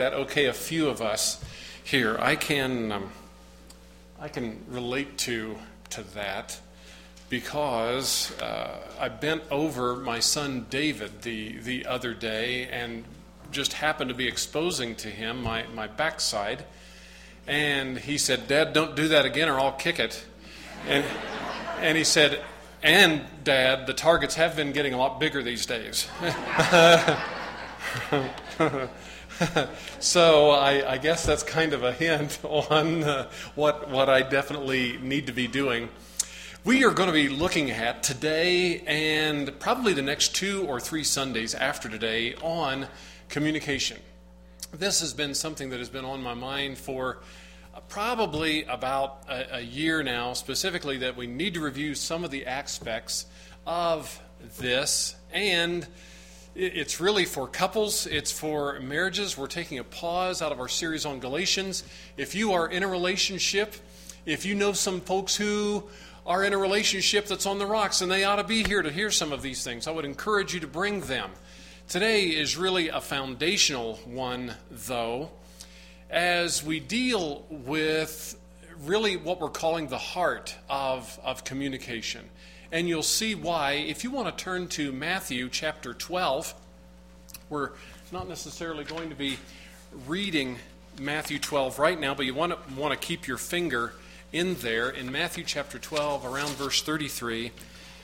That okay, a few of us here, I can relate to that because I bent over my son David the other day and just happened to be exposing to him my backside, and he said, "Dad, don't do that again or I'll kick it." And he said, "And Dad, the targets have been getting a lot bigger these days." So I guess that's kind of a hint on what I definitely need to be doing. We are going to be looking at today and probably the next 2 or 3 Sundays after today on communication. This has been something that has been on my mind for probably about a year now, specifically that we need to review some of the aspects of this, and it's really for couples, it's for marriages. We're taking a pause out of our series on Galatians. If you are in a relationship, if you know some folks who are in a relationship that's on the rocks and they ought to be here to hear some of these things, I would encourage you to bring them. Today is really a foundational one, though, as we deal with really what we're calling the heart of communication. And you'll see why. If you want to turn to Matthew chapter 12, we're not necessarily going to be reading Matthew 12 right now, but you want to keep your finger in there in Matthew chapter 12 around verse 33.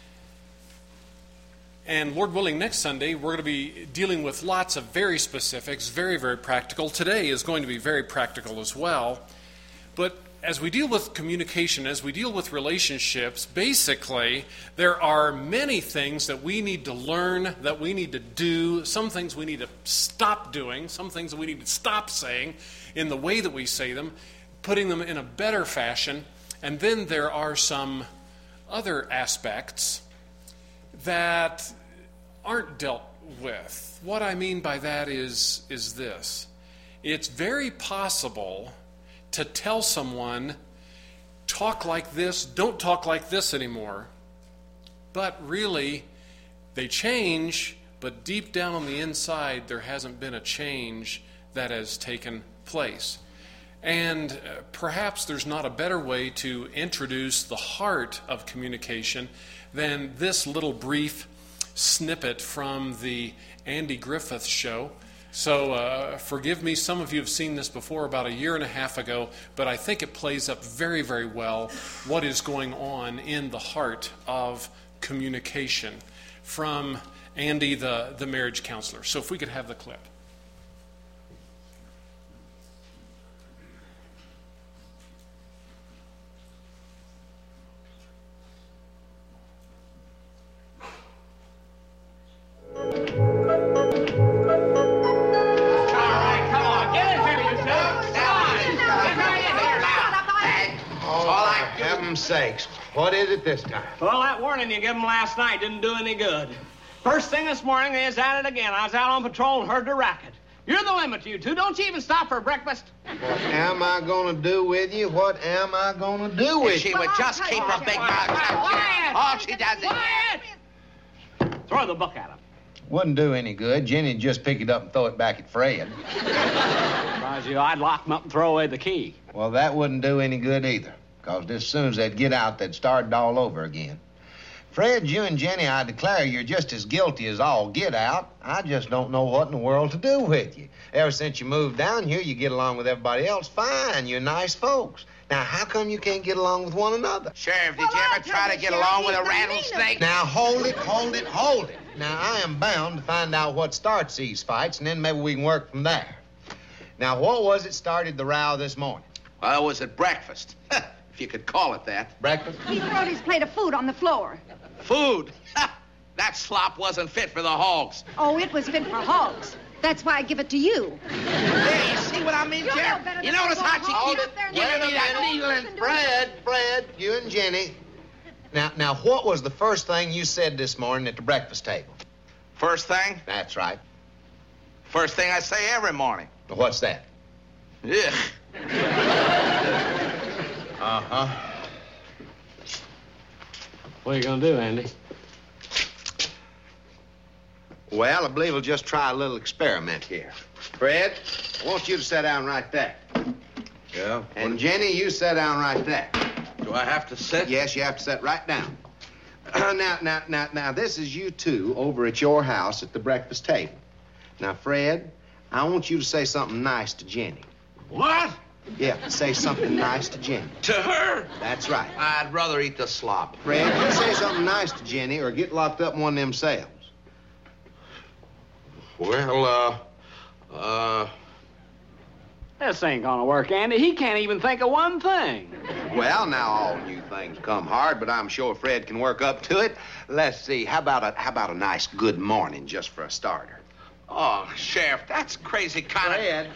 And Lord willing, next Sunday we're going to be dealing with lots of very specifics, very, very practical. Today is going to be very practical as well. But as we deal with communication, as we deal with relationships, basically there are many things that we need to learn, that we need to do, some things we need to stop doing, some things that we need to stop saying in the way that we say them, putting them in a better fashion. And then there are some other aspects that aren't dealt with. What I mean by that is this. It's very possible to tell someone, talk like this, don't talk like this anymore. But really, they change, but deep down on the inside, there hasn't been a change that has taken place. And perhaps there's not a better way to introduce the heart of communication than this little brief snippet from the Andy Griffith Show. So forgive me, some of you have seen this before about a year and a half ago, but I think it plays up very, very well what is going on in the heart of communication from Andy, the marriage counselor. So if we could have the clip. Sakes, what is it this time? Well, that warning you gave them last night didn't do any good. First thing this morning, they was at it again. I was out on patrol and heard the racket. You're the limit, you two. Don't you even stop for breakfast? What am I going to do with you? What am I going to do with you? She would just keep her big mouth shut. Quiet! All she does is... Quiet! Throw the book at him. Wouldn't do any good. Jenny'd just pick it up and throw it back at Fred. Surprise you, I'd lock him up and throw away the key. Well, that wouldn't do any good either. Because as soon as they'd get out, they'd start it all over again. Fred, you and Jenny, I declare you're just as guilty as all get out. I just don't know what in the world to do with you. Ever since you moved down here, you get along with everybody else fine. You're nice folks. Now, how come you can't get along with one another? Sheriff, did you ever try to get along with a rattlesnake? Now, hold it. Now, I am bound to find out what starts these fights, and then maybe we can work from there. Now, what was it started the row this morning? Well, it was at breakfast. If you could call it that. Breakfast? He throwed his plate of food on the floor. Food? That slop wasn't fit for the hogs. Oh, it was fit for hogs. That's why I give it to you. There, you see what I mean, Sheriff? You notice how she keeps giving me that needle and... Fred, you and Jenny. Now, what was the first thing you said this morning at the breakfast table? First thing? That's right. First thing I say every morning. What's that? Yeah. Uh-huh. What are you going to do, Andy? Well, I believe we'll just try a little experiment here. Fred, I want you to sit down right there. Yeah? And Jenny, you sit down right there. Do I have to sit? Yes, you have to sit right down. Now, this is you two over at your house at the breakfast table. Now, Fred, I want you to say something nice to Jenny. What? Yeah, say something nice to Jenny. To her? That's right. I'd rather eat the slop. Fred, you say something nice to Jenny or get locked up in one of them cells. Well, This ain't gonna work, Andy. He can't even think of one thing. Well, now all new things come hard, but I'm sure Fred can work up to it. Let's see. How about a nice good morning just for a starter? Oh, Sheriff, that's crazy kind of... Fred.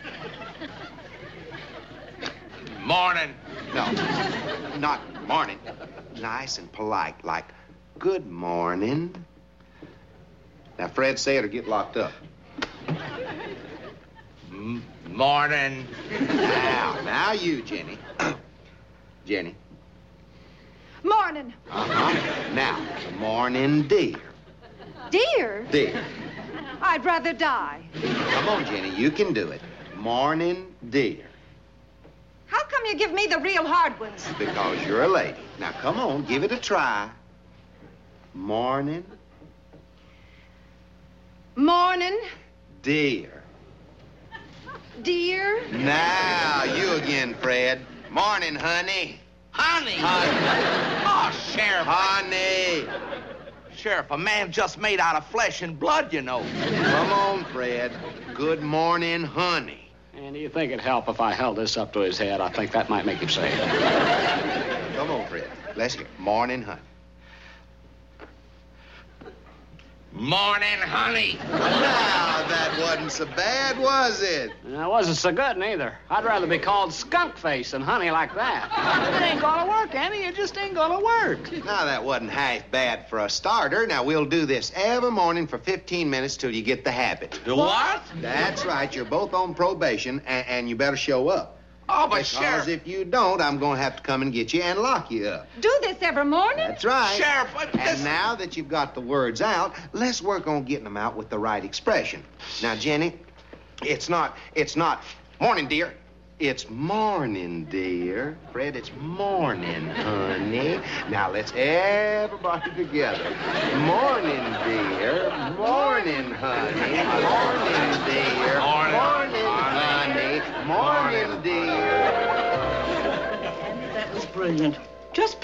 Morning. No, not morning. Nice and polite, like good morning. Now, Fred, say it or get locked up. Morning. Now you, Jenny. Jenny. Morning. Uh-huh. Now, morning, dear. Dear, Dear. I'd rather die. Come on, Jenny, you can do it. Morning, dear. How come you give me the real hard ones? Because you're a lady. Now, come on, give it a try. Morning, Morning, dear. dear. Now, you again, Fred. Morning, honey. Honey. Oh, Sheriff. Honey. Sheriff, a man just made out of flesh and blood, you know. Come on, Fred. Good morning, honey. Andy, you think it'd help if I held this up to his head? I think that might make him say it. Come on, Fred. Let's hear. Morning, honey. Morning, honey. Now, that wasn't so bad, was it? It wasn't so good, neither. I'd rather be called skunk face than honey like that. It ain't gonna work, Andy. It just ain't gonna work. Now, that wasn't half bad for a starter. Now, we'll do this every morning for 15 minutes till you get the habit. The what? That's right. You're both on probation, and you better show up. Oh, but Because Sheriff... if you don't, I'm going to have to come and get you and lock you up. Do this every morning? That's right. Sheriff, And now that you've got the words out, let's work on getting them out with the right expression. Now, Jenny, it's not, morning, dear. It's morning, dear. Fred, it's morning, honey. Now, let's everybody together. Morning, dear. Morning, honey. Morning, dear. Morning, honey. Morning, dear. That was brilliant. Just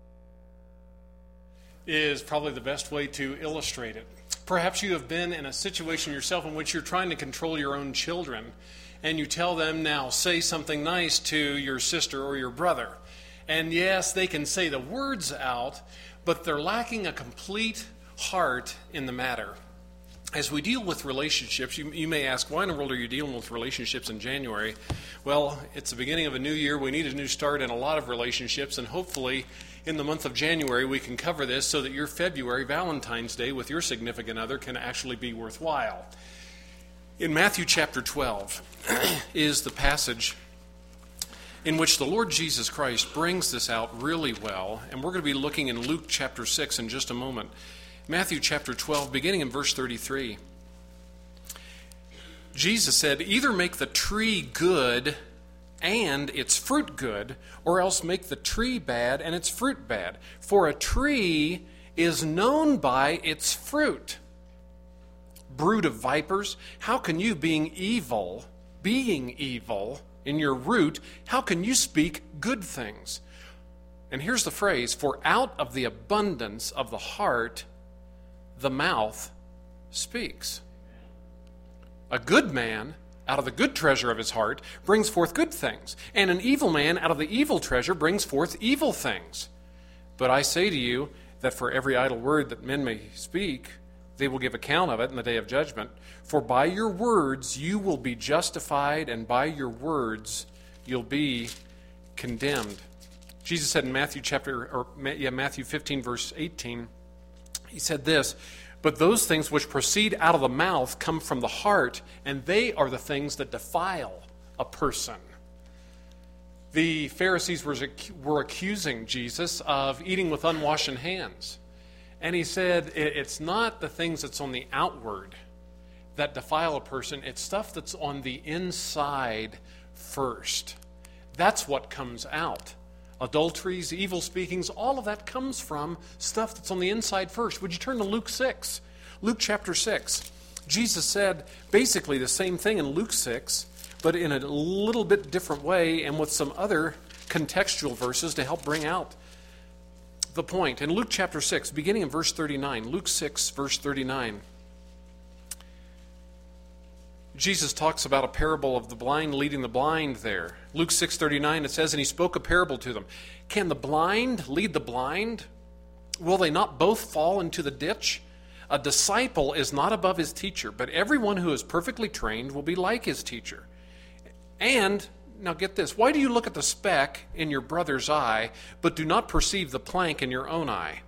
is probably the best way to illustrate it. Perhaps you have been in a situation yourself in which you're trying to control your own children, and you tell them, now say something nice to your sister or your brother. And yes, they can say the words out, but they're lacking a complete heart in the matter. As we deal with relationships, you may ask, why in the world are you dealing with relationships in January? Well, it's the beginning of a new year. We need a new start in a lot of relationships, and hopefully in the month of January we can cover this so that your February Valentine's Day with your significant other can actually be worthwhile. In Matthew chapter 12 is the passage in which the Lord Jesus Christ brings this out really well, and we're going to be looking in Luke chapter 6 in just a moment. Matthew chapter 12, beginning in verse 33. Jesus said, either make the tree good and its fruit good, or else make the tree bad and its fruit bad. For a tree is known by its fruit. Brood of vipers, how can you, being evil in your root, how can you speak good things? And here's the phrase, for out of the abundance of the heart, the mouth speaks. A good man, out of the good treasure of his heart, brings forth good things. And an evil man, out of the evil treasure, brings forth evil things. But I say to you that for every idle word that men may speak, they will give account of it in the day of judgment. For by your words you will be justified, and by your words you'll be condemned. Jesus said in Matthew 15, verse 18, he said this, but those things which proceed out of the mouth come from the heart, and they are the things that defile a person. The Pharisees were accusing Jesus of eating with unwashed hands. And he said, it's not the things that's on the outward that defile a person. It's stuff that's on the inside first. That's what comes out. Adulteries, evil speakings, all of that comes from stuff that's on the inside first. Would you turn to Luke 6? Luke chapter 6. Jesus said basically the same thing in Luke 6, but in a little bit different way and with some other contextual verses to help bring out the point. In Luke chapter 6, beginning in verse 39, Luke 6, verse 39, Jesus talks about a parable of the blind leading the blind there. Luke 6:39, it says, and he spoke a parable to them. Can the blind lead the blind? Will they not both fall into the ditch? A disciple is not above his teacher, but everyone who is perfectly trained will be like his teacher. And, now get this, why do you look at the speck in your brother's eye, but do not perceive the plank in your own eye?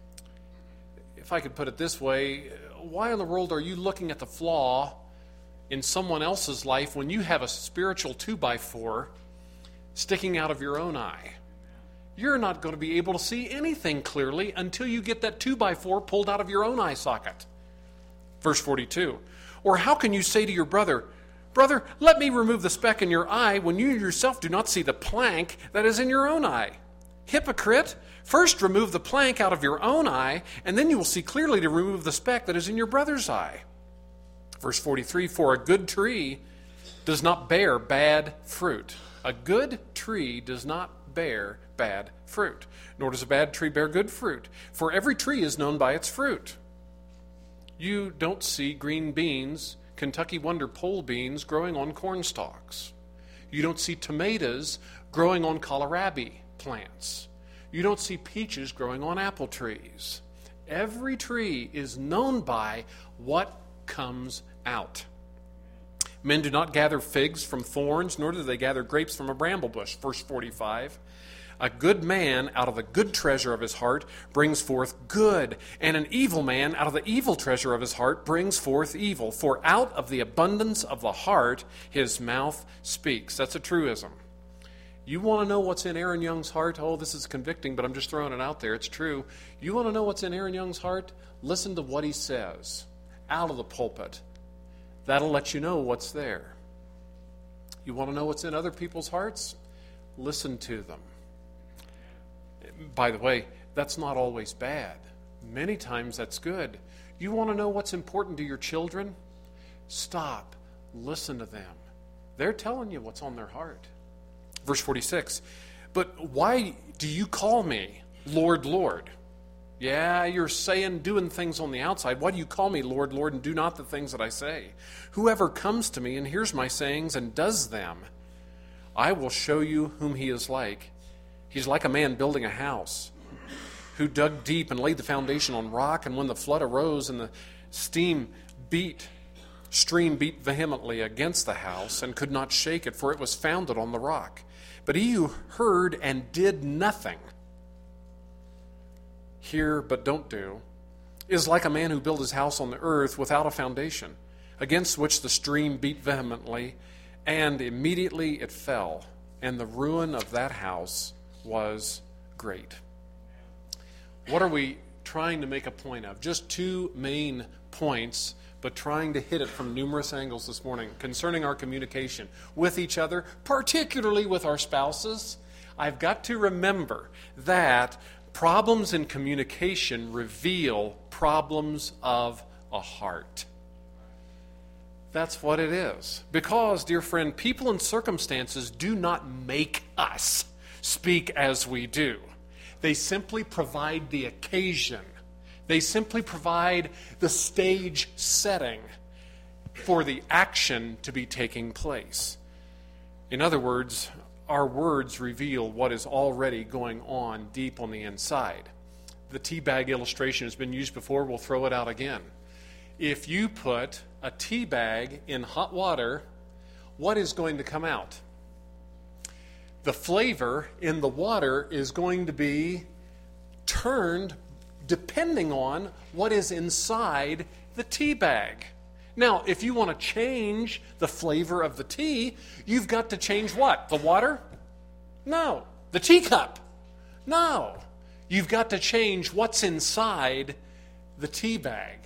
If I could put it this way, why in the world are you looking at the flaw in someone else's life when you have a spiritual 2x4 sticking out of your own eye? You're not going to be able to see anything clearly until you get that 2x4 pulled out of your own eye socket. Verse 42. Or how can you say to your brother, brother, let me remove the speck in your eye when you yourself do not see the plank that is in your own eye? Hypocrite, first remove the plank out of your own eye, and then you will see clearly to remove the speck that is in your brother's eye. Verse 43, for a good tree does not bear bad fruit. A good tree does not bear bad fruit, nor does a bad tree bear good fruit. For every tree is known by its fruit. You don't see green beans, Kentucky Wonder pole beans, growing on corn stalks. You don't see tomatoes growing on kohlrabi plants. You don't see peaches growing on apple trees. Every tree is known by what comes out. Men do not gather figs from thorns, nor do they gather grapes from a bramble bush. Verse 45. A good man out of the good treasure of his heart brings forth good, and an evil man out of the evil treasure of his heart brings forth evil. For out of the abundance of the heart his mouth speaks. That's a truism. You want to know what's in Aaron Young's heart? Oh, this is convicting, but I'm just throwing it out there. It's true. You want to know what's in Aaron Young's heart? Listen to what he says out of the pulpit. That'll let you know what's there. You want to know what's in other people's hearts? Listen to them. By the way, that's not always bad. Many times that's good. You want to know what's important to your children? Stop. Listen to them. They're telling you what's on their heart. Verse 46, but why do you call me Lord, Lord? Yeah, you're doing things on the outside. Why do you call me Lord, Lord, and do not the things that I say? Whoever comes to me and hears my sayings and does them, I will show you whom he is like. He's like a man building a house who dug deep and laid the foundation on rock, and when the flood arose and the stream beat vehemently against the house and could not shake it, for it was founded on the rock. But he who heard and did nothing, hear but don't do, is like a man who built his house on the earth without a foundation, against which the stream beat vehemently, and immediately it fell, and the ruin of that house was great. What are we trying to make a point of? Just two main points, but trying to hit it from numerous angles this morning concerning our communication with each other, particularly with our spouses. I've got to remember that problems in communication reveal problems of a heart. That's what it is. Because, dear friend, people and circumstances do not make us speak as we do. They simply provide the occasion. They simply provide the stage setting for the action to be taking place. In other words, our words reveal what is already going on deep on the inside. The tea bag illustration has been used before. We'll throw it out again. If you put a tea bag in hot water, what is going to come out? The flavor in the water is going to be turned depending on what is inside the tea bag. Now, if you want to change the flavor of the tea, you've got to change what? The water? No. The teacup? No. You've got to change what's inside the tea bag.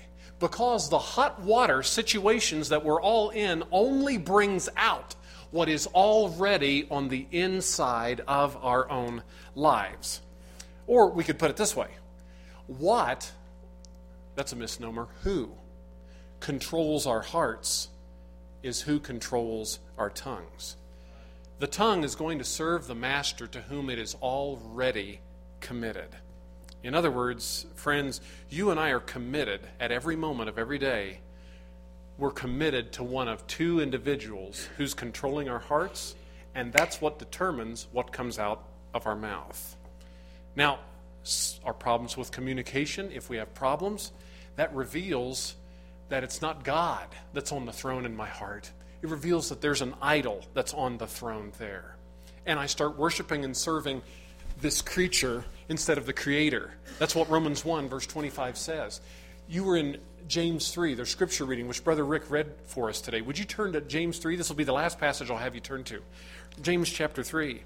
because the hot water situations that we're all in only brings out what is already on the inside of our own lives. Or we could put it this way. What, that's a misnomer, who controls our hearts is who controls our tongues. The tongue is going to serve the master to whom it is already committed. In other words, friends, you and I are committed at every moment of every day. We're committed to one of two individuals who's controlling our hearts, and that's what determines what comes out of our mouth. Now, our problems with communication, if we have problems, that reveals that it's not God that's on the throne in my heart. It reveals that there's an idol that's on the throne there. And I start worshiping and serving this creature instead of the Creator. That's what Romans 1, verse 25 says. You were in James 3, their scripture reading, which Brother Rick read for us today. Would you turn to James 3? This will be the last passage I'll have you turn to. James chapter 3.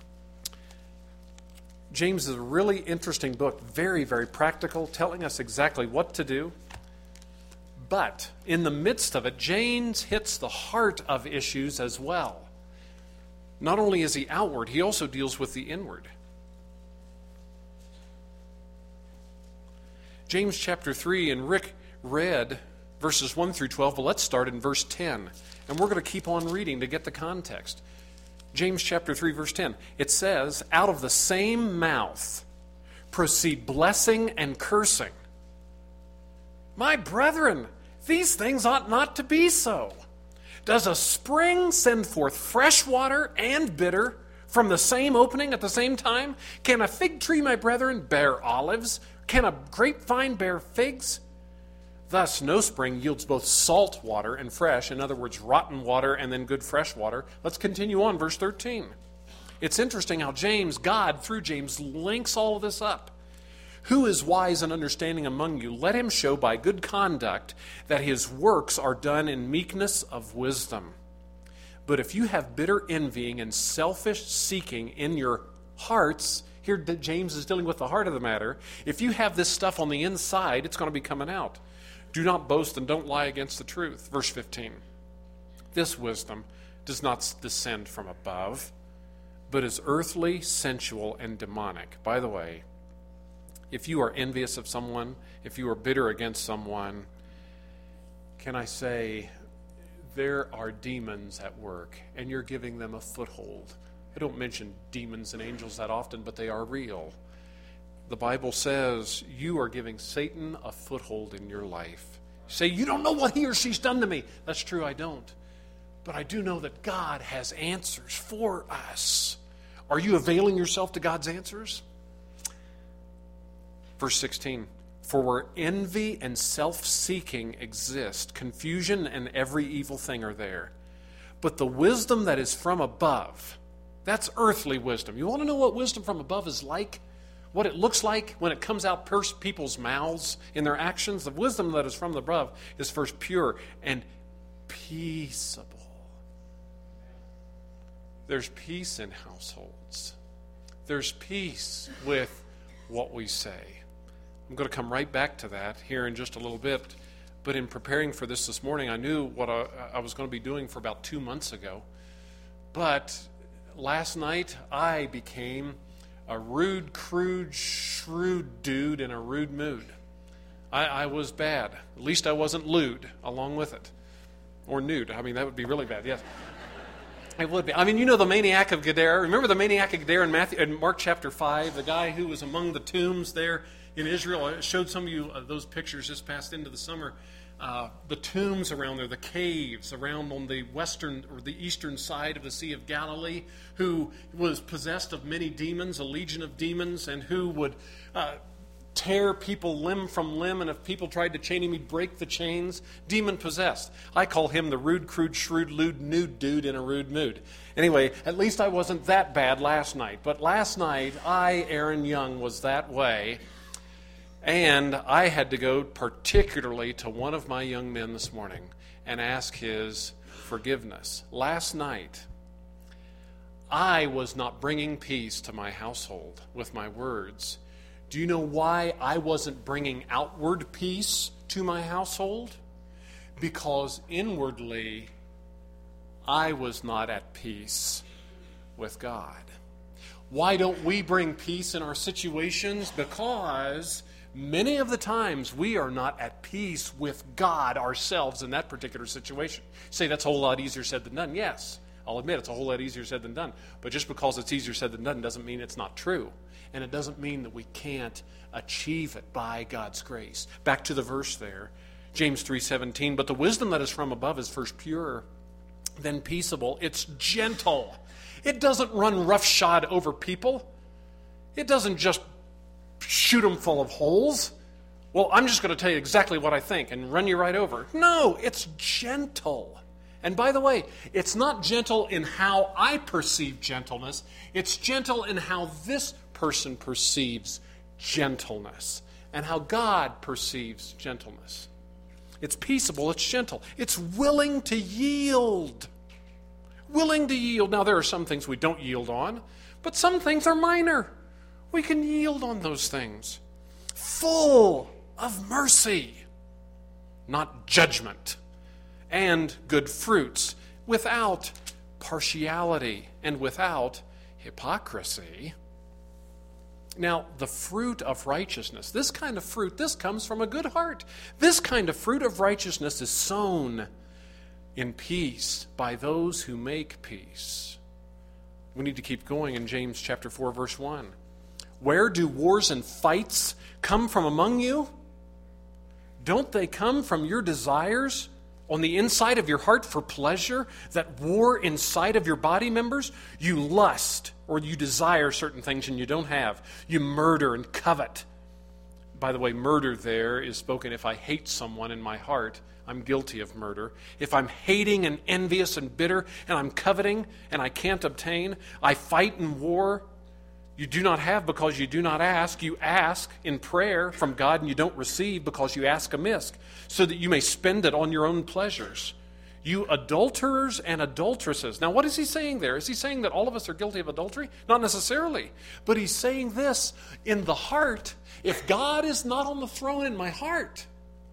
James is a really interesting book, very, very practical, telling us exactly what to do. But in the midst of it, James hits the heart of issues as well. Not only is he outward, he also deals with the inward. James chapter 3, and Rick read verses 1 through 12, but let's start in verse 10. And we're going to keep on reading to get the context. James chapter 3, verse 10. It says, out of the same mouth proceed blessing and cursing. My brethren, these things ought not to be so. Does a spring send forth fresh water and bitter from the same opening at the same time? Can a fig tree, my brethren, bear olives? Can a grapevine bear figs? Thus, no spring yields both salt water and fresh, in other words, rotten water and then good fresh water. Let's continue on, verse 13. It's interesting how God, through James, links all of this up. Who is wise and understanding among you? Let him show by good conduct that his works are done in meekness of wisdom. But if you have bitter envying and selfish seeking in your hearts, here James is dealing with the heart of the matter. If you have this stuff on the inside, it's going to be coming out. Do not boast and don't lie against the truth. Verse 15. This wisdom does not descend from above, but is earthly, sensual, and demonic. By the way, if you are envious of someone, if you are bitter against someone, can I say there are demons at work, and you're giving them a foothold. I don't mention demons and angels that often, but they are real. The Bible says you are giving Satan a foothold in your life. You say, you don't know what he or she's done to me. That's true, I don't. But I do know that God has answers for us. Are you availing yourself to God's answers? Verse 16, for where envy and self-seeking exist, confusion and every evil thing are there. But the wisdom that is from above, that's earthly wisdom. You want to know what wisdom from above is like? What it looks like when it comes out people's mouths in their actions? The wisdom that is from above is first pure and peaceable. There's peace in households. There's peace with what we say. I'm going to come right back to that here in just a little bit. But in preparing for this morning, I knew what I was going to be doing for about 2 months ago. But last night, I became a rude, crude, shrewd dude in a rude mood. I was bad. At least I wasn't lewd along with it. Or nude. I mean, that would be really bad, yes. It would be. I mean, you know the maniac of Gadara. Remember the maniac of Gadara in Mark chapter 5? The guy who was among the tombs there in Israel. I showed some of you those pictures just past into the summer. The tombs around there, the caves around on the western or the eastern side of the Sea of Galilee, who was possessed of many demons, a legion of demons, and who would tear people limb from limb, and if people tried to chain him, he'd break the chains. Demon-possessed. I call him the rude, crude, shrewd, lewd, nude dude in a rude mood. Anyway, at least I wasn't that bad last night. But last night, Aaron Young, was that way. And I had to go particularly to one of my young men this morning and ask his forgiveness. Last night, I was not bringing peace to my household with my words. Do you know why I wasn't bringing outward peace to my household? Because inwardly I was not at peace with God. Why don't we bring peace in our situations? Because many of the times we are not at peace with God ourselves in that particular situation. Say that's a whole lot easier said than done. Yes, I'll admit it's a whole lot easier said than done. But just because it's easier said than done doesn't mean it's not true. And it doesn't mean that we can't achieve it by God's grace. Back to the verse there, James 3:17, but the wisdom that is from above is first pure, then peaceable. It's gentle. It doesn't run roughshod over people. It doesn't just shoot them full of holes. Well, I'm just going to tell you exactly what I think and run you right over. No, it's gentle. And by the way, it's not gentle in how I perceive gentleness. It's gentle in how this person perceives gentleness and how God perceives gentleness. It's peaceable, it's gentle, it's willing to yield. Willing to yield. Now, there are some things we don't yield on, but some things are minor. We can yield on those things. Full of mercy, not judgment, and good fruits, without partiality and without hypocrisy. Now, the fruit of righteousness, this kind of fruit, this comes from a good heart. This kind of fruit of righteousness is sown in peace by those who make peace. We need to keep going in James chapter 4, verse 1. Where do wars and fights come from among you? Don't they come from your desires on the inside of your heart for pleasure that war inside of your body members? You lust or you desire certain things and you don't have. You murder and covet. By the way, murder there is spoken if I hate someone in my heart, I'm guilty of murder. If I'm hating and envious and bitter and I'm coveting and I can't obtain, I fight in war. You do not have because you do not ask. You ask in prayer from God and you don't receive because you ask amiss, so that you may spend it on your own pleasures. You adulterers and adulteresses. Now, what is he saying there? Is he saying that all of us are guilty of adultery? Not necessarily. But he's saying this, in the heart, if God is not on the throne in my heart,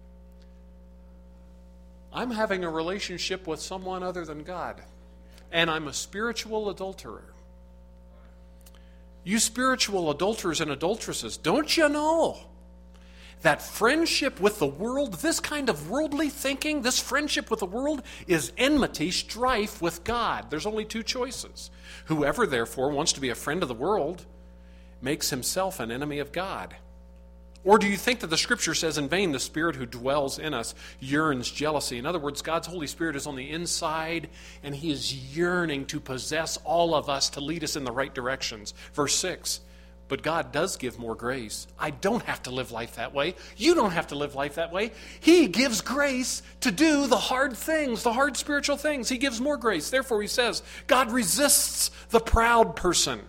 I'm having a relationship with someone other than God. And I'm a spiritual adulterer. You spiritual adulterers and adulteresses, don't you know that friendship with the world, this kind of worldly thinking, this friendship with the world is enmity, strife with God? There's only two choices. Whoever, therefore, wants to be a friend of the world makes himself an enemy of God. Or do you think that the Scripture says in vain, the Spirit who dwells in us yearns jealousy? In other words, God's Holy Spirit is on the inside, and He is yearning to possess all of us to lead us in the right directions. Verse 6, but God does give more grace. I don't have to live life that way. You don't have to live life that way. He gives grace to do the hard things, the hard spiritual things. He gives more grace. Therefore, He says, God resists the proud person.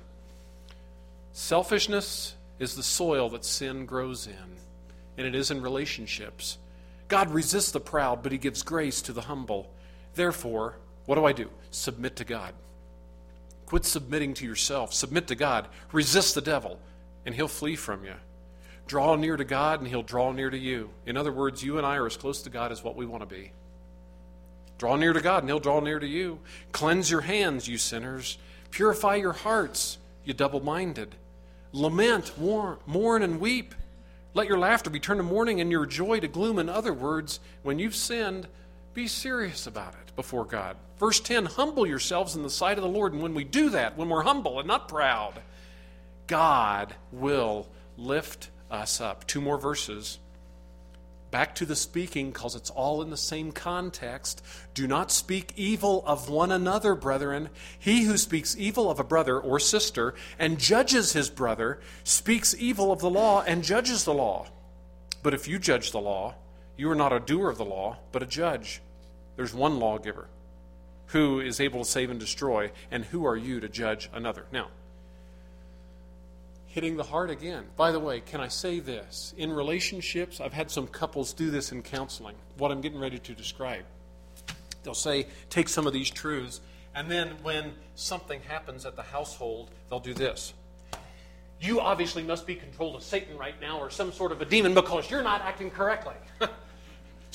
Selfishness is the soil that sin grows in, and it is in relationships. God resists the proud, but He gives grace to the humble. Therefore, what do? Submit to God. Quit submitting to yourself. Submit to God. Resist the devil, and he'll flee from you. Draw near to God, and He'll draw near to you. In other words, you and I are as close to God as what we want to be. Draw near to God, and He'll draw near to you. Cleanse your hands, you sinners. Purify your hearts, you double-minded. Lament, mourn, and weep. Let your laughter be turned to mourning and your joy to gloom. In other words, when you've sinned, be serious about it before God. Verse 10, humble yourselves in the sight of the Lord. And when we do that, when we're humble and not proud, God will lift us up. Two more verses. Back to the speaking, because it's all in the same context. Do not speak evil of one another, brethren. He who speaks evil of a brother or sister and judges his brother speaks evil of the law and judges the law. But if you judge the law, you are not a doer of the law, but a judge. There's one lawgiver who is able to save and destroy, and who are you to judge another? Now, hitting the heart again. By the way, can I say this? In relationships, I've had some couples do this in counseling, what I'm getting ready to describe. They'll say, take some of these truths, and then when something happens at the household, they'll do this. You obviously must be controlled of Satan right now or some sort of a demon because you're not acting correctly.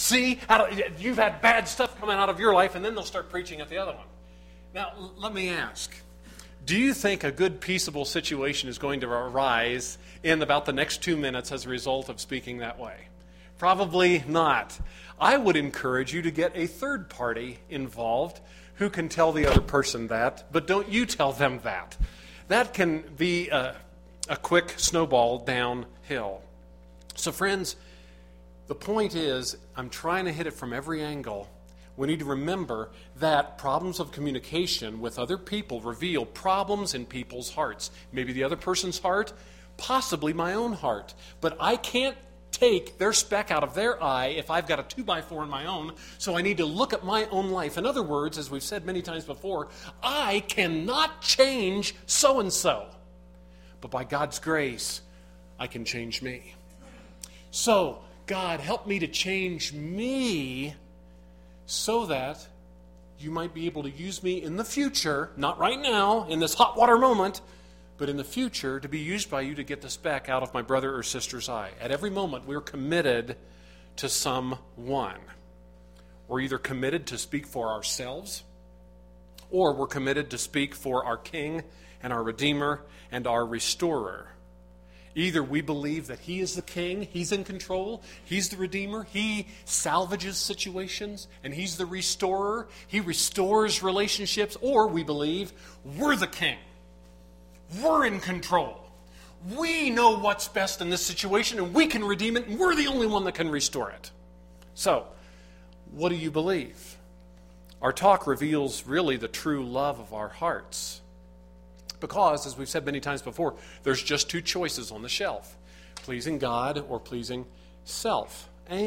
See, you've had bad stuff coming out of your life, and then they'll start preaching at the other one. Now, let me ask, do you think a good, peaceable situation is going to arise in about the next 2 minutes as a result of speaking that way? Probably not. I would encourage you to get a third party involved who can tell the other person that, but don't you tell them that. That can be a quick snowball downhill. So friends, the point is, I'm trying to hit it from every angle. We need to remember that problems of communication with other people reveal problems in people's hearts. Maybe the other person's heart, possibly my own heart. But I can't take their speck out of their eye if I've got a 2x4 in my own, so I need to look at my own life. In other words, as we've said many times before, I cannot change so-and-so. But by God's grace, I can change me. So, God, help me to change me so that you might be able to use me in the future, not right now, in this hot water moment, but in the future to be used by you to get the speck out of my brother or sister's eye. At every moment, we're committed to someone. We're either committed to speak for ourselves, or we're committed to speak for our King and our Redeemer and our Restorer. Either we believe that He is the King, He's in control, He's the Redeemer, He salvages situations, and He's the Restorer, He restores relationships, or we believe we're the King, we're in control, we know what's best in this situation, and we can redeem it, and we're the only one that can restore it. So, what do you believe? Our talk reveals really the true love of our hearts. Because, as we've said many times before, there's just two choices on the shelf. Pleasing God or pleasing self.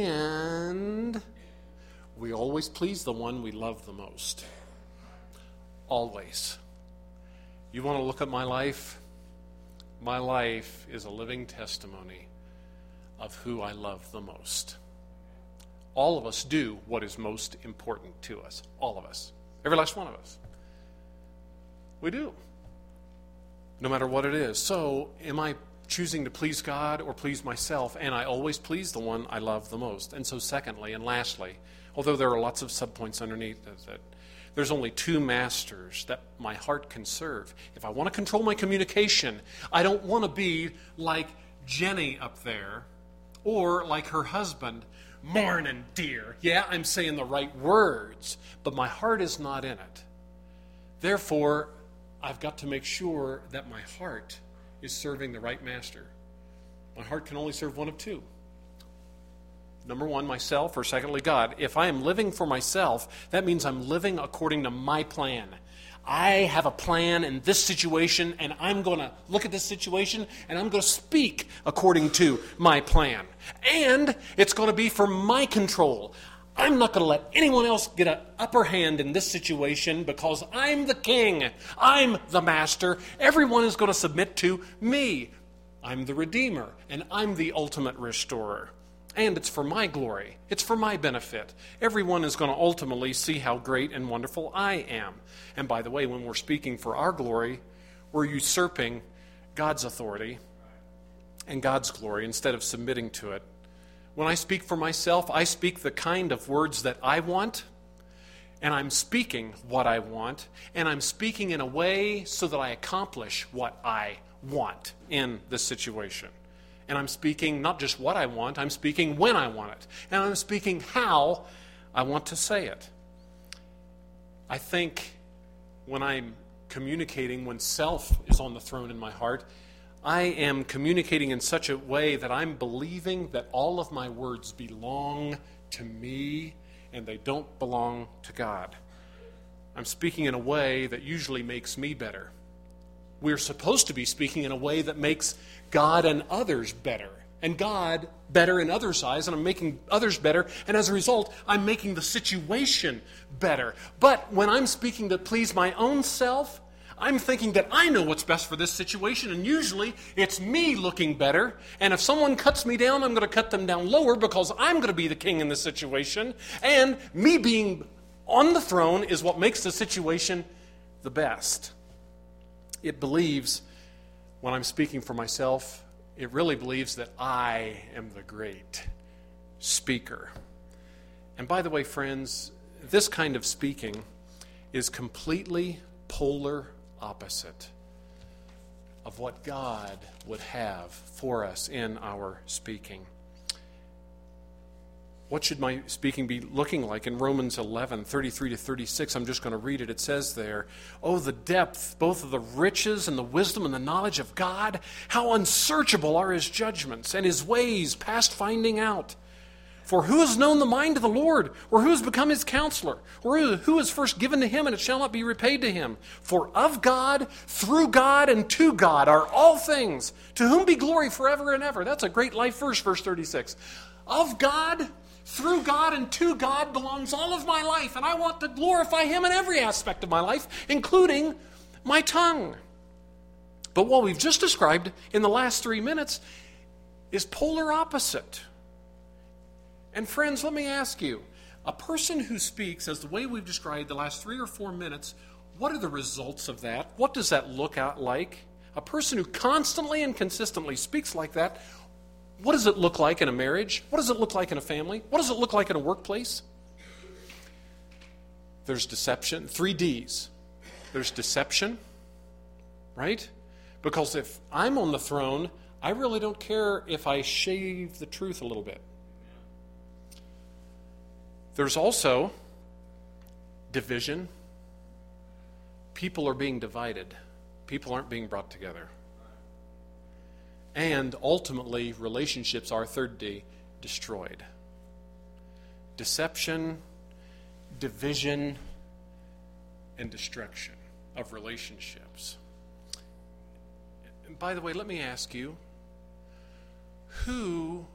And we always please the one we love the most. Always. You want to look at my life? My life is a living testimony of who I love the most. All of us do what is most important to us. All of us. Every last one of us. We do. No matter what it is. So, am I choosing to please God or please myself? And I always please the one I love the most. And so secondly and lastly, although there are lots of subpoints underneath that, there's only two masters that my heart can serve. If I want to control my communication, I don't want to be like Jenny up there or like her husband, "Mornin', dear." Yeah, I'm saying the right words, but my heart is not in it. Therefore, I've got to make sure that my heart is serving the right master. My heart can only serve one of two. Number one, myself, or secondly, God. If I am living for myself, that means I'm living according to my plan. I have a plan in this situation, and I'm going to look at this situation, and I'm going to speak according to my plan. And it's going to be for my control. I'm not going to let anyone else get an upper hand in this situation because I'm the king. I'm the master. Everyone is going to submit to me. I'm the Redeemer, and I'm the ultimate restorer. And it's for my glory. It's for my benefit. Everyone is going to ultimately see how great and wonderful I am. And by the way, when we're speaking for our glory, we're usurping God's authority and God's glory instead of submitting to it. When I speak for myself, I speak the kind of words that I want, and I'm speaking what I want, and I'm speaking in a way so that I accomplish what I want in this situation. And I'm speaking not just what I want, I'm speaking when I want it, and I'm speaking how I want to say it. I think when I'm communicating, when self is on the throne in my heart, I am communicating in such a way that I'm believing that all of my words belong to me and they don't belong to God. I'm speaking in a way that usually makes me better. We're supposed to be speaking in a way that makes God and others better. And God better in others' eyes, and I'm making others better, and as a result, I'm making the situation better. But when I'm speaking to please my own self, I'm thinking that I know what's best for this situation, and usually it's me looking better. And if someone cuts me down, I'm going to cut them down lower because I'm going to be the king in this situation. And me being on the throne is what makes the situation the best. It believes, when I'm speaking for myself, it really believes that I am the great speaker. And by the way, friends, this kind of speaking is completely polar opposite of what God would have for us in our speaking. What should my speaking be looking like? In Romans 11, 33 to 36, I'm just going to read it. It says there, "Oh, the depth, both of the riches and the wisdom and the knowledge of God, how unsearchable are his judgments and his ways past finding out. For who has known the mind of the Lord? Or who has become his counselor? Or who is first given to him, and it shall not be repaid to him? For of God, through God, and to God are all things, to whom be glory forever and ever." That's a great life verse, verse 36. Of God, through God, and to God belongs all of my life, and I want to glorify him in every aspect of my life, including my tongue. But what we've just described in the last 3 minutes is polar opposite. And friends, let me ask you, a person who speaks as the way we've described the last 3 or 4 minutes, what are the results of that? What does that look out like? A person who constantly and consistently speaks like that, what does it look like in a marriage? What does it look like in a family? What does it look like in a workplace? There's deception, 3 Ds. There's deception, right? Because if I'm on the throne, I really don't care if I shave the truth a little bit. There's also division. People are being divided. People aren't being brought together. And ultimately, relationships are, 3rd D, destroyed. Deception, division, and destruction of relationships. And by the way, let me ask you, who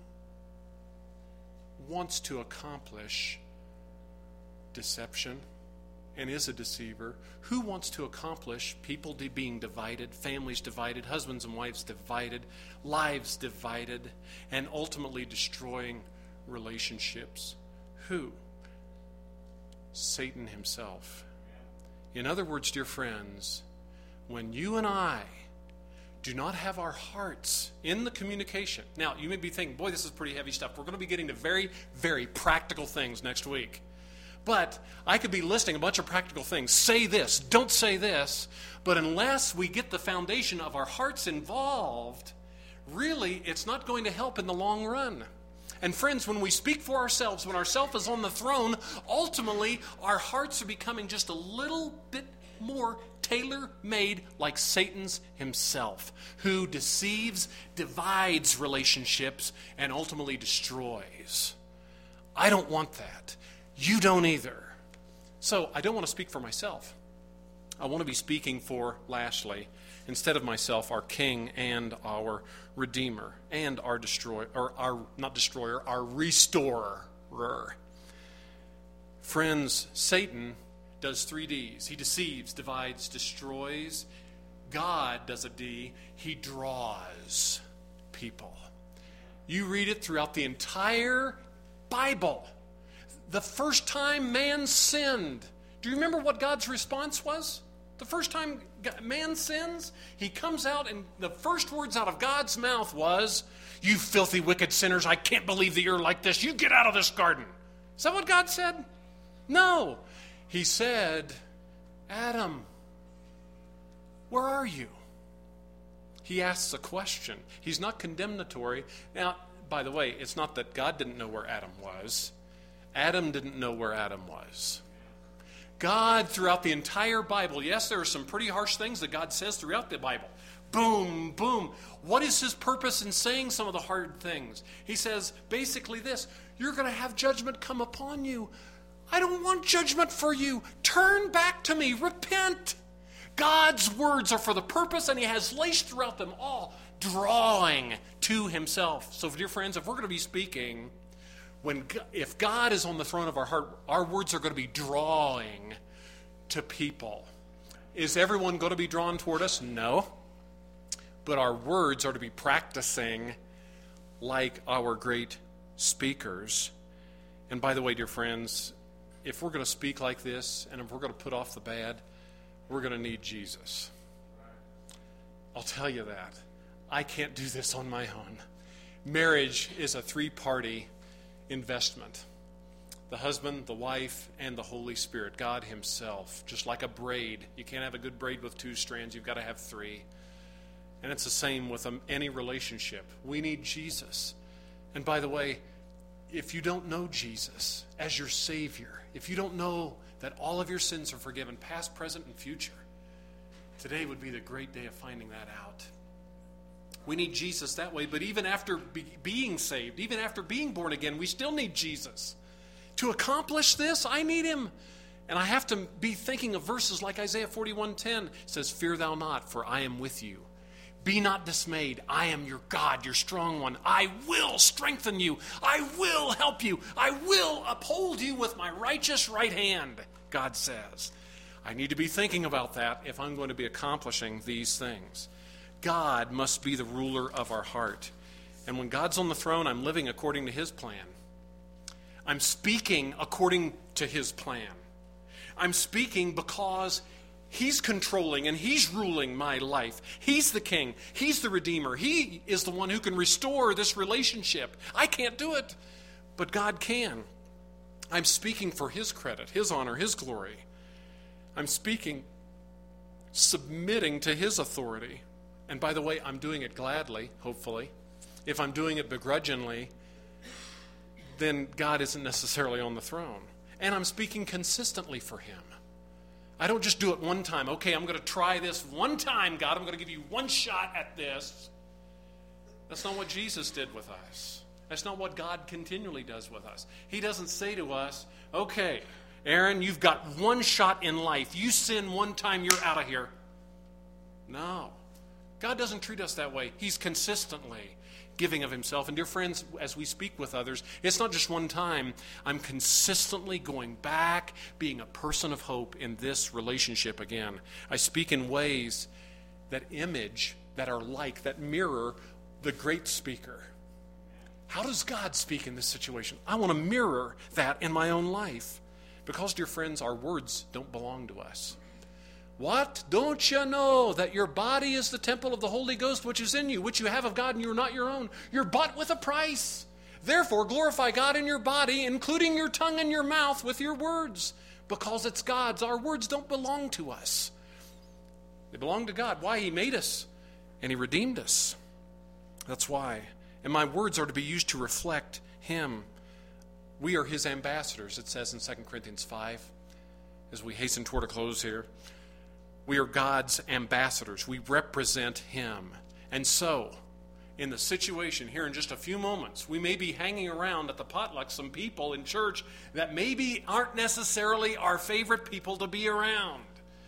wants to accomplish deception and is a deceiver? Who wants to accomplish people being divided, families divided, husbands and wives divided, lives divided, and ultimately destroying relationships? Who? Satan himself. In other words, dear friends, when you and I do not have our hearts in the communication. Now, you may be thinking, boy, this is pretty heavy stuff. We're going to be getting to very, very practical things next week. But I could be listing a bunch of practical things. Say this, don't say this. But unless we get the foundation of our hearts involved, really, it's not going to help in the long run. And friends, when we speak for ourselves, when ourself is on the throne, ultimately, our hearts are becoming just a little bit more tailor-made like Satan's himself, who deceives, divides relationships, and ultimately destroys. I don't want that. You don't either. So I don't want to speak for myself. I want to be speaking for, lastly, instead of myself, our King and our Redeemer and our destroyer, or our restorer. Friends, Satan does 3 Ds. He deceives, divides, destroys. God does a D. He draws people. You read it throughout the entire Bible. The first time man sinned, do you remember what God's response was? The first time man sins, he comes out and the first words out of God's mouth was, "You filthy, wicked sinners, I can't believe that you're like this. You get out of this garden." Is that what God said? No. He said, "Adam, where are you?" He asks a question. He's not condemnatory. Now, by the way, it's not that God didn't know where Adam was. Adam didn't know where Adam was. God, throughout the entire Bible, yes, there are some pretty harsh things that God says throughout the Bible. Boom, boom. What is his purpose in saying some of the hard things? He says basically this: you're going to have judgment come upon you. I don't want judgment for you. Turn back to me. Repent. God's words are for the purpose, and he has laced throughout them all, drawing to himself. So, dear friends, if we're going to be speaking, if God is on the throne of our heart, our words are going to be drawing to people. Is everyone going to be drawn toward us? No. But our words are to be practicing like our great speakers. And by the way, dear friends, if we're going to speak like this, and if we're going to put off the bad, we're going to need Jesus. I'll tell you that. I can't do this on my own. Marriage is a 3-party investment. the husband, the wife, and the Holy Spirit, God himself. Just like a braid. You can't have a good braid with 2 strands. You've got to have 3. And it's the same with any relationship. We need Jesus. And by the way, if you don't know Jesus as your Savior, if you don't know that all of your sins are forgiven, past, present, and future, today would be the great day of finding that out. We need Jesus that way, but even after being saved, even after being born again, we still need Jesus. To accomplish this, I need him. And I have to be thinking of verses like Isaiah 41:10 says, "Fear thou not, for I am with you. Be not dismayed. I am your God, your strong one. I will strengthen you. I will help you. I will uphold you with my righteous right hand," God says. I need to be thinking about that if I'm going to be accomplishing these things. God must be the ruler of our heart. And when God's on the throne, I'm living according to his plan. I'm speaking according to his plan. I'm speaking because he's controlling and he's ruling my life. He's the king. He's the redeemer. He is the one who can restore this relationship. I can't do it, but God can. I'm speaking for his credit, his honor, his glory. I'm speaking, submitting to his authority. And by the way, I'm doing it gladly, hopefully. If I'm doing it begrudgingly, then God isn't necessarily on the throne. And I'm speaking consistently for him. I don't just do it one time. Okay, I'm going to try this one time, God. I'm going to give you one shot at this. That's not what Jesus did with us. That's not what God continually does with us. He doesn't say to us, okay, Aaron, you've got one shot in life. You sin one time, you're out of here. No. God doesn't treat us that way. He's consistently giving of himself. And dear friends, as we speak with others, it's not just one time. I'm consistently going back, being a person of hope in this relationship again. I speak in ways that image, that are like, that mirror the great speaker. How does God speak in this situation? I want to mirror that in my own life. Because, dear friends, our words don't belong to us. What? Don't you know that your body is the temple of the Holy Ghost which is in you, which you have of God, and you are not your own? You're bought with a price. Therefore, glorify God in your body, including your tongue and your mouth with your words, because it's God's. Our words don't belong to us. They belong to God. Why? He made us, and he redeemed us. That's why. And my words are to be used to reflect him. We are his ambassadors, it says in 2 Corinthians 5, as we hasten toward a close here. We are God's ambassadors. We represent him. And so, in the situation here in just a few moments, we may be hanging around at the potluck some people in church that maybe aren't necessarily our favorite people to be around.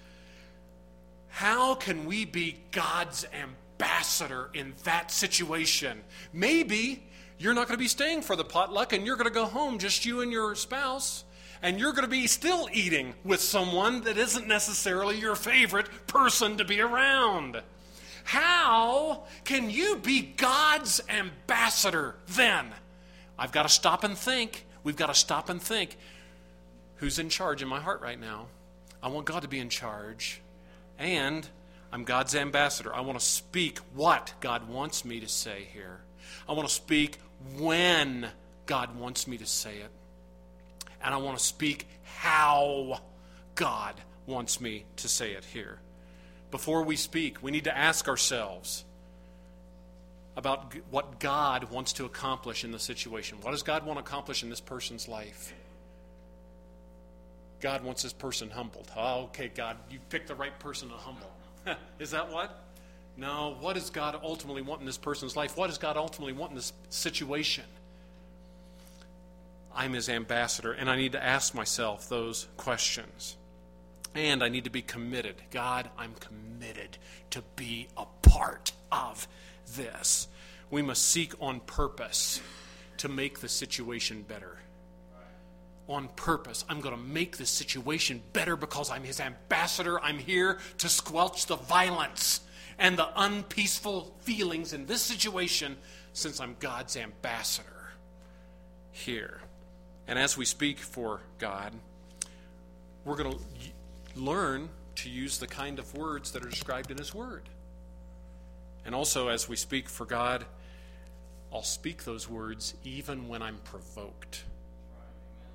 How can we be God's ambassador in that situation? Maybe you're not going to be staying for the potluck and you're going to go home, just you and your spouse. And you're going to be still eating with someone that isn't necessarily your favorite person to be around. How can you be God's ambassador then? I've got to stop and think. We've got to stop and think. Who's in charge in my heart right now? I want God to be in charge. And I'm God's ambassador. I want to speak what God wants me to say here. I want to speak when God wants me to say it. And I want to speak how God wants me to say it here. Before we speak, we need to ask ourselves about what God wants to accomplish in the situation. What does God want to accomplish in this person's life? God wants this person humbled. Oh, okay, God, you picked the right person to humble. Is that what? No, what does God ultimately want in this person's life? What does God ultimately want in this situation? I'm his ambassador, and I need to ask myself those questions. And I need to be committed. God, I'm committed to be a part of this. We must seek on purpose to make the situation better. On purpose. I'm going to make the situation better because I'm his ambassador. I'm here to squelch the violence and the unpeaceful feelings in this situation since I'm God's ambassador here. And as we speak for God, we're going to learn to use the kind of words that are described in his word. And also, as we speak for God, I'll speak those words even when I'm provoked.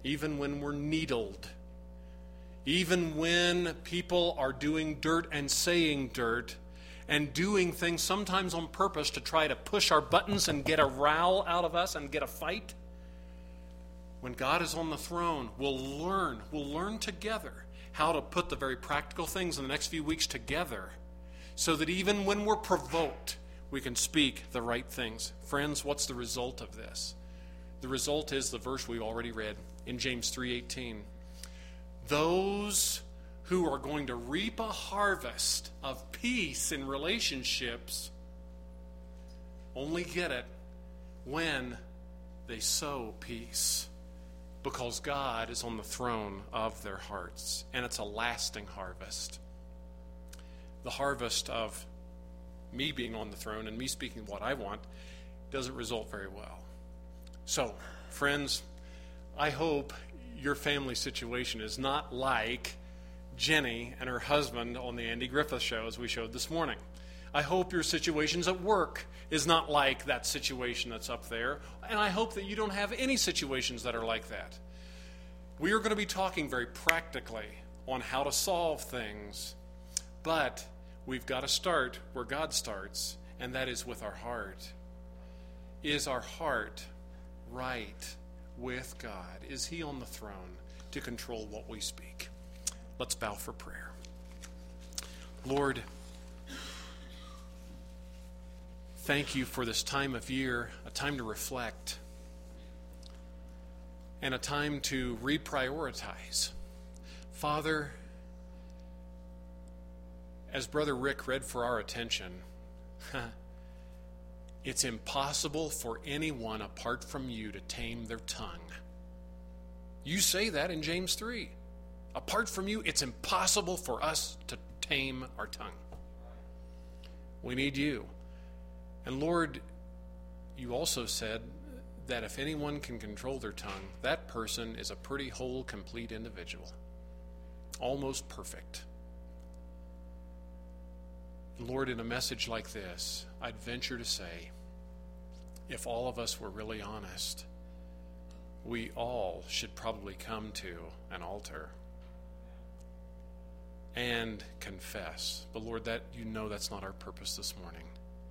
even when we're needled, even when people are doing dirt and saying dirt, and doing things sometimes on purpose to try to push our buttons and get a row out of us and get a fight. When God is on the throne, we'll learn together how to put the very practical things in the next few weeks together so that even when we're provoked, we can speak the right things. Friends, what's the result of this? The result is the verse we already read in James 3:18. Those who are going to reap a harvest of peace in relationships only get it when they sow peace, because God is on the throne of their hearts, and it's a lasting harvest. The harvest of me being on the throne and me speaking what I want doesn't result very well. So, friends, I hope your family situation is not like Jenny and her husband on the Andy Griffith Show, as we showed this morning. I hope your situations at work is not like that situation that's up there, and I hope that you don't have any situations that are like that. We are going to be talking very practically on how to solve things, but we've got to start where God starts, and that is with our heart. Is our heart right with God? Is He on the throne to control what we speak? Let's bow for prayer. Lord, thank you for this time of year, a time to reflect, and a time to reprioritize. Father, as Brother Rick read for our attention, it's impossible for anyone apart from you to tame their tongue. You say that in James 3. Apart from you, it's impossible for us to tame our tongue. We need you. And Lord, you also said that if anyone can control their tongue, that person is a pretty whole, complete individual. Almost perfect. Lord, in a message like this, I'd venture to say, if all of us were really honest, we all should probably come to an altar and confess. But Lord, that you know that's not our purpose this morning.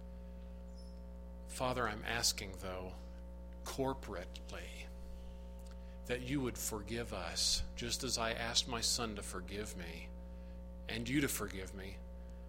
Father, I'm asking, though, corporately, that you would forgive us, just as I asked my son to forgive me, and you to forgive me,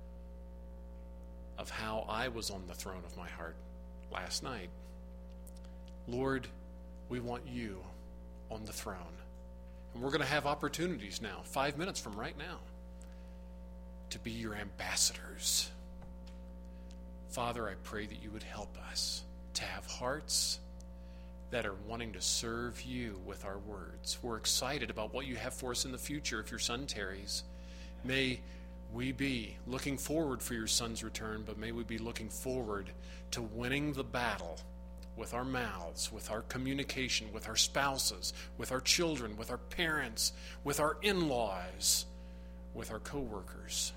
of how I was on the throne of my heart last night. Lord, we want you on the throne. And we're going to have opportunities now, 5 minutes from right now, to be your ambassadors. Father, I pray that you would help us to have hearts that are wanting to serve you with our words. We're excited about what you have for us in the future if your son tarries. May we be looking forward for your son's return, but may we be looking forward to winning the battle with our mouths, with our communication, with our spouses, with our children, with our parents, with our in-laws, with our co-workers.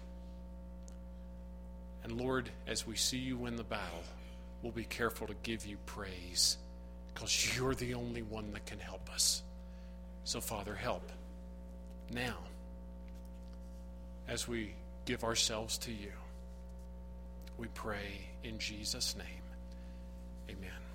And Lord, as we see you win the battle, we'll be careful to give you praise, because you're the only one that can help us. So, Father, help now as we give ourselves to you. We pray in Jesus' name. Amen.